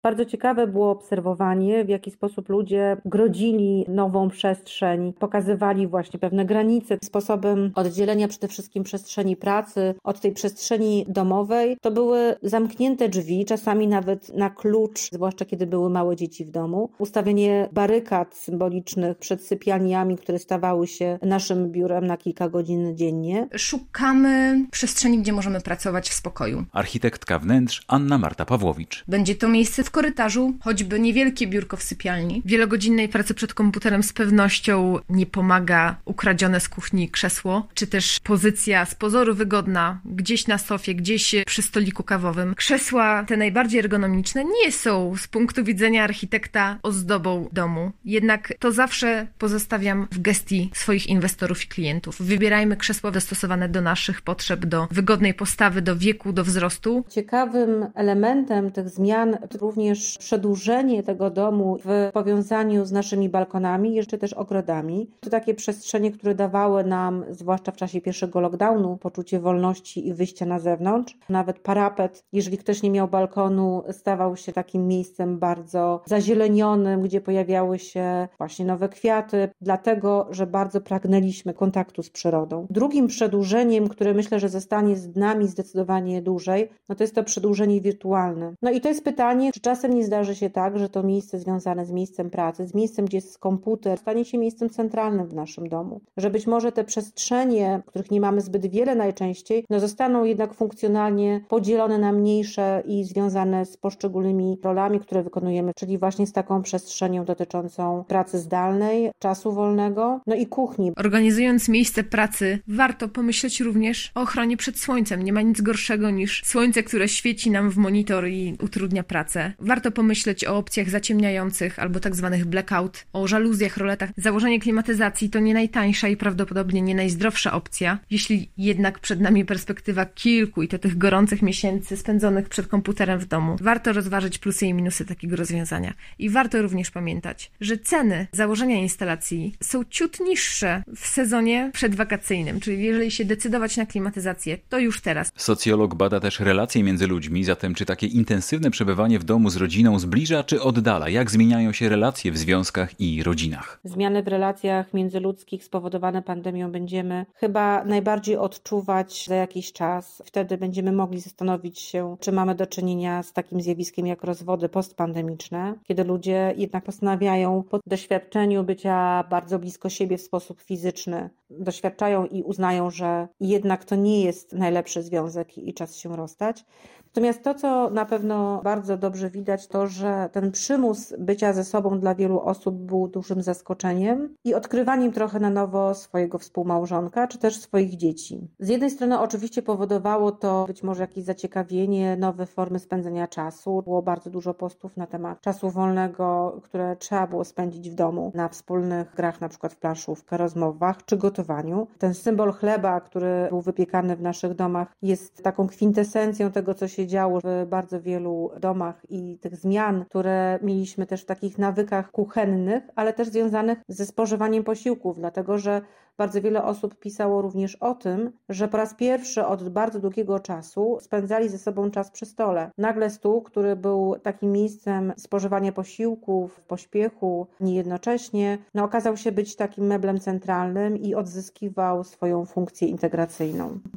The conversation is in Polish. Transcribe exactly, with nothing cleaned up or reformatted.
Bardzo ciekawe było obserwowanie, w jaki sposób ludzie grodzili nową przestrzeń, pokazywali właśnie pewne granice, sposobem oddzielenia przede wszystkim przestrzeni pracy od tej przestrzeni domowej. To były zamknięte drzwi, czasami nawet na klucz, zwłaszcza kiedy były małe dzieci w domu. Ustawienie barykad symbolicznych przed sypialniami, które stawały się naszym biurem na kilka godzin dziennie. Szukamy przestrzeni, gdzie możemy pracować w spokoju. Architektka wnętrz Anna Marta Pawłowicz. Będzie to miejsce w korytarzu, choćby niewielkie biurko w sypialni. Wielogodzinnej pracy przed komputerem z pewnością nie pomaga ukradzione z kuchni krzesło, czy też pozycja z pozoru wygodna, gdzieś na sofie, gdzieś przy stoliku kawowym. Krzesła, te najbardziej ergonomiczne, nie są z punktu widzenia architekta ozdobą domu. Jednak to zawsze pozostawiam w gestii swoich inwestorów i klientów. Wybierajmy krzesła dostosowane do naszych potrzeb, do wygodnej postawy, do wieku, do wzrostu. Ciekawym elementem tych zmian również przedłużenie tego domu w powiązaniu z naszymi balkonami, jeszcze też ogrodami. To takie przestrzenie, które dawały nam, zwłaszcza w czasie pierwszego lockdownu, poczucie wolności i wyjścia na zewnątrz. Nawet parapet, jeżeli ktoś nie miał balkonu, stawał się takim miejscem bardzo zazielenionym, gdzie pojawiały się właśnie nowe kwiaty, dlatego, że bardzo pragnęliśmy kontaktu z przyrodą. Drugim przedłużeniem, które myślę, że zostanie z nami zdecydowanie dłużej, no to jest to przedłużenie wirtualne. No i to jest pytanie, czy czasem nie zdarzy się tak, że to miejsce związane z miejscem pracy, z miejscem, gdzie jest komputer, stanie się miejscem centralnym w naszym domu. Że być może te przestrzenie, których nie mamy zbyt wiele najczęściej, no zostaną jednak funkcjonalnie podzielone na mniejsze i związane z poszczególnymi rolami, które wykonujemy, czyli właśnie z taką przestrzenią dotyczącą pracy zdalnej, czasu wolnego, no i kuchni. Organizując miejsce pracy, warto pomyśleć również o ochronie przed słońcem. Nie ma nic gorszego niż słońce, które świeci nam w monitor i utrudnia pracę. Warto pomyśleć o opcjach zaciemniających albo tak zwanych blackout, o żaluzjach, roletach. Założenie klimatyzacji to nie najtańsza i prawdopodobnie nie najzdrowsza opcja. Jeśli jednak przed nami perspektywa kilku i to tych gorących miesięcy spędzonych przed komputerem w domu, warto rozważyć plusy i minusy takiego rozwiązania. I warto również pamiętać, że ceny założenia instalacji są ciut niższe w sezonie przedwakacyjnym, czyli jeżeli się decydować na klimatyzację, to już teraz. Socjolog bada też relacje między ludźmi, zatem czy takie intensywne przebywanie w domu z rodziną zbliża czy oddala? Jak zmieniają się relacje w związkach i rodzinach? Zmiany w relacjach międzyludzkich spowodowane pandemią będziemy chyba najbardziej odczuwać za jakiś czas. Wtedy będziemy mogli zastanowić się, czy mamy do czynienia z takim zjawiskiem jak rozwody postpandemiczne, kiedy ludzie jednak postanawiają po doświadczeniu bycia bardzo blisko siebie w sposób fizyczny, doświadczają i uznają, że jednak to nie jest najlepszy związek i czas się rozstać. Natomiast to, co na pewno bardzo dobrze widać, to, że ten przymus bycia ze sobą dla wielu osób był dużym zaskoczeniem i odkrywaniem trochę na nowo swojego współmałżonka, czy też swoich dzieci. Z jednej strony oczywiście powodowało to być może jakieś zaciekawienie, nowe formy spędzenia czasu. Było bardzo dużo postów na temat czasu wolnego, które trzeba było spędzić w domu, na wspólnych grach, na przykład w planszówkę, rozmowach czy gotowaniu. Ten symbol chleba, który był wypiekany w naszych domach, jest taką kwintesencją tego, co się działo w bardzo wielu domach i tych zmian, które mieliśmy też w takich nawykach kuchennych, ale też związanych ze spożywaniem posiłków, dlatego że bardzo wiele osób pisało również o tym, że po raz pierwszy od bardzo długiego czasu spędzali ze sobą czas przy stole. Nagle stół, który był takim miejscem spożywania posiłków w pośpiechu, niejednocześnie, no, okazał się być takim meblem centralnym i odzyskiwał swoją funkcję integracyjną.